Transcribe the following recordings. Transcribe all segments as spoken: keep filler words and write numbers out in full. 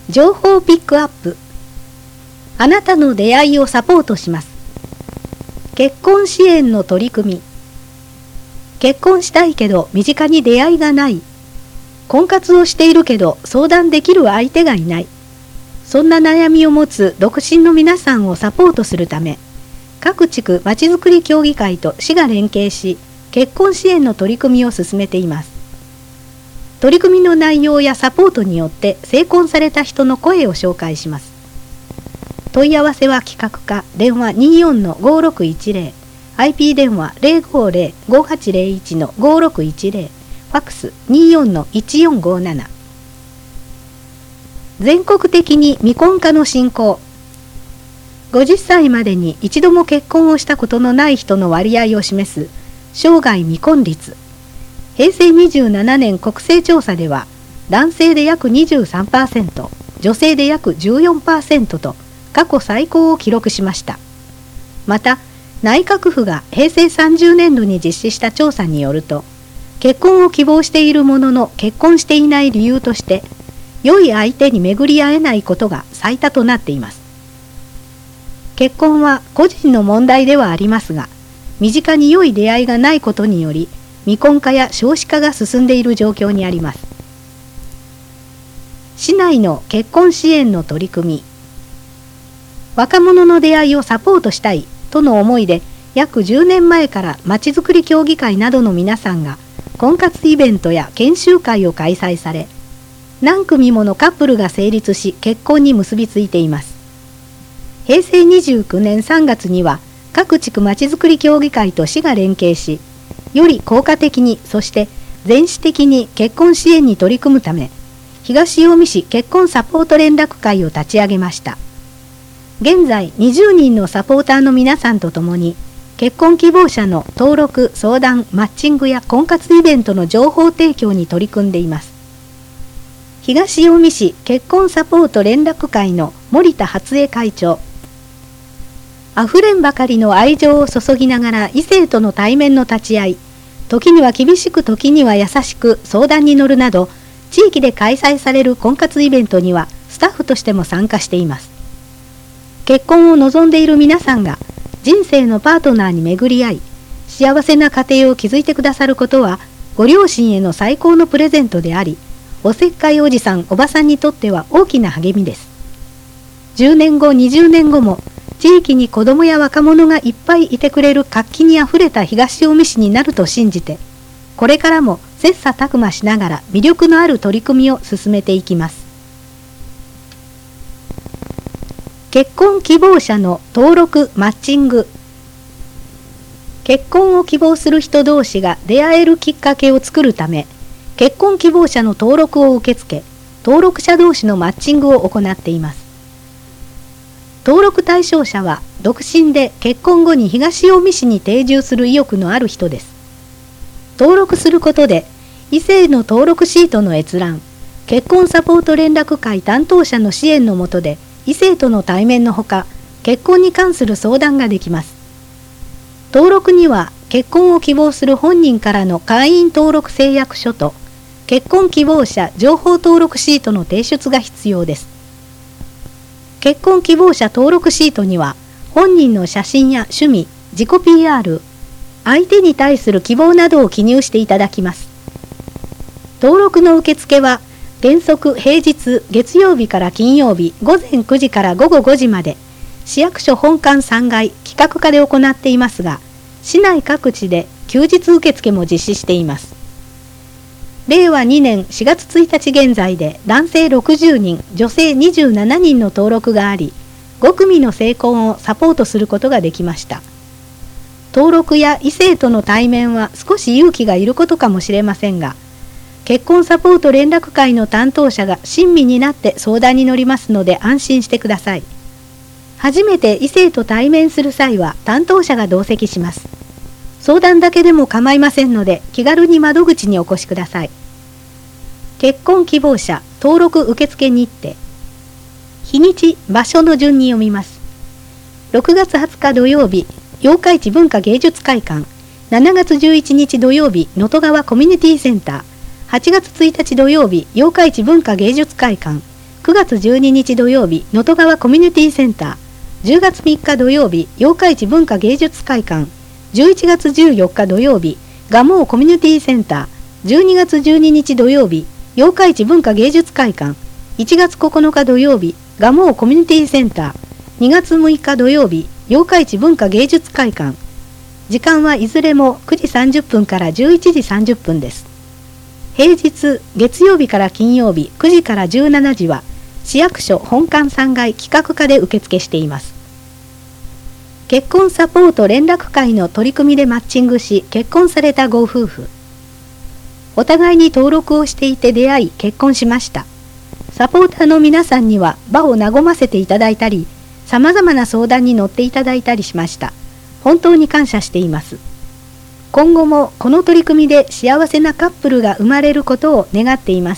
情報ピックアップ。あなたの出会いをサポートします。結婚支援の取り組み。結婚したいけど身近に出会いがない。婚活をしているけど相談できる相手がいない。そんな悩みを持つ独身の皆さんをサポートするため、各地区まちづくり協議会と市が連携し、結婚支援の取り組みを進めています。取り組みの内容やサポートによって成婚された人の声を紹介します。問い合わせは企画課電話 にじゅうよんのごろくいちぜろ、アイピー 電話 ゼロごゼロ ごはちゼロいちのごろくいちぜろ、ファックス にじゅうよんのいちよんごなな。全国的に未婚化の進行。ごじゅっさいまでに一度も結婚をしたことのない人の割合を示す生涯未婚率。へいせいにじゅうななねん国勢調査では、男性で約 にじゅうさんパーセント、女性で約 じゅうよんパーセント と過去最高を記録しました。また、内閣府がへいせいさんじゅうねんどに実施した調査によると、結婚を希望しているものの結婚していない理由として、良い相手に巡り合えないことが最多となっています。結婚は個人の問題ではありますが、身近に良い出会いがないことにより、未婚化や少子化が進んでいる状況にあります。市内の結婚支援の取り組み。若者の出会いをサポートしたいとの思いで、約じゅうねんまえからまちづくり協議会などの皆さんが婚活イベントや研修会を開催され、何組ものカップルが成立し結婚に結びついています。へいせいにじゅうきゅうねんさんがつには各地区まちづくり協議会と市が連携し、より効果的に、そして全市的に結婚支援に取り組むため、東近江市結婚サポート連絡会を立ち上げました。現在にじゅうにんのサポーターの皆さんと共に、結婚希望者の登録、相談、マッチングや婚活イベントの情報提供に取り組んでいます。東近江市結婚サポート連絡会の森田初江会長。あふれんばかりの愛情を注ぎながら異性との対面の立ち会い、時には厳しく時には優しく相談に乗るなど、地域で開催される婚活イベントにはスタッフとしても参加しています。結婚を望んでいる皆さんが人生のパートナーに巡り合い、幸せな家庭を築いてくださることは、ご両親への最高のプレゼントであり、おせっかいおじさんおばさんにとっては大きな励みです。じゅうねんご、にじゅうねんごも、地域に子どもや若者がいっぱいいてくれる活気にあふれた東近江市になると信じて、これからも切磋琢磨しながら魅力のある取り組みを進めていきます。結婚希望者の登録・マッチング。結婚を希望する人同士が出会えるきっかけを作るため、結婚希望者の登録を受け付け、登録者同士のマッチングを行っています。登録対象者は独身で結婚後に東近江市に定住する意欲のある人です。登録することで異性の登録シートの閲覧、結婚サポート連絡会担当者の支援の下で異性との対面のほか、結婚に関する相談ができます。登録には結婚を希望する本人からの会員登録誓約書と結婚希望者情報登録シートの提出が必要です。結婚希望者登録シートには本人の写真や趣味、自己 ピーアール、相手に対する希望などを記入していただきます。登録の受付は原則平日月曜日から金曜日ごぜんくじからごごごじまで市役所本館さんがい企画課で行っていますが、市内各地で休日受付も実施しています。れいわにねんしがつついたち現在で男性ろくじゅうにん、女性にじゅうななにんの登録があり、ごくみの成婚をサポートすることができました。登録や異性との対面は少し勇気がいることかもしれませんが、結婚サポート連絡会の担当者が親身になって相談に乗りますので安心してください。初めて異性と対面する際は担当者が同席します。相談だけでも構いませんので気軽に窓口にお越しください。結婚希望者登録受付日程。日にち、場所の順に読みます。ろくがつはつか土曜日、八日市文化芸術会館。しちがつじゅういちにち土曜日、能登川コミュニティセンター。はちがつついたち土曜日、八日市文化芸術会館。 くがつじゅうににち土曜日能登川コミュニティセンター、じゅうがつみっか土曜日八日市文化芸術会館、じゅういちがつじゅうよっか土曜日蒲生コミュニティセンター、じゅうにがつじゅうににち土曜日八日市文化芸術会館、いちがつここのか土曜日蒲生コミュニティセンター、にがつむいか土曜日八日市文化芸術会館。時間はいずれもくじさんじゅっぷんからじゅういちじさんじゅっぷんです。平日月曜日から金曜日くじからじゅうしちじは市役所本館さんがい企画課で受付しています。結婚サポート連絡会の取り組みでマッチングし結婚されたご夫婦。お互いに登録をしていて出会い結婚しました。サポーターの皆さんには場を和ませていただいたり、様々な相談に乗っていただいたりしました。本当に感謝しています。今後もこの取り組みで幸せなカップルが生まれることを願っています。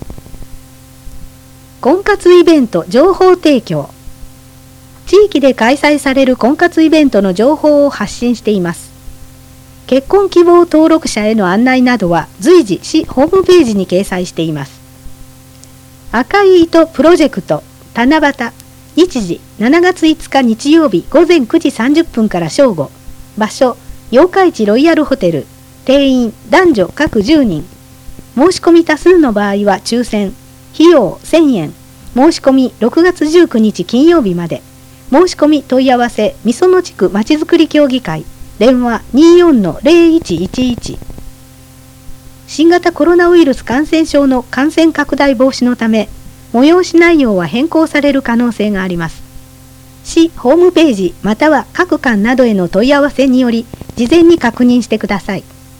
婚活イベント情報提供。地域で開催される婚活イベントの情報を発信しています。結婚希望登録者への案内などは随時市ホームページに掲載しています。赤い糸プロジェクト七夕、日時しちがついつか日曜日ごぜんくじさんじゅっぷんから正午、場所八日市ロイヤルホテル、定員男女各じゅうにん、申し込み多数の場合は抽選、費用せんえん、申し込みろくがつじゅうくにち金曜日まで、申し込み問い合わせみその地区まちづくり協議会、電話 にじゅうよんのゼロいちいちいち。新型コロナウイルス感染症の感染拡大防止のため、催し内容は変更される可能性があります。市ホームページまたは各館などへの問い合わせにより事前に確認してください。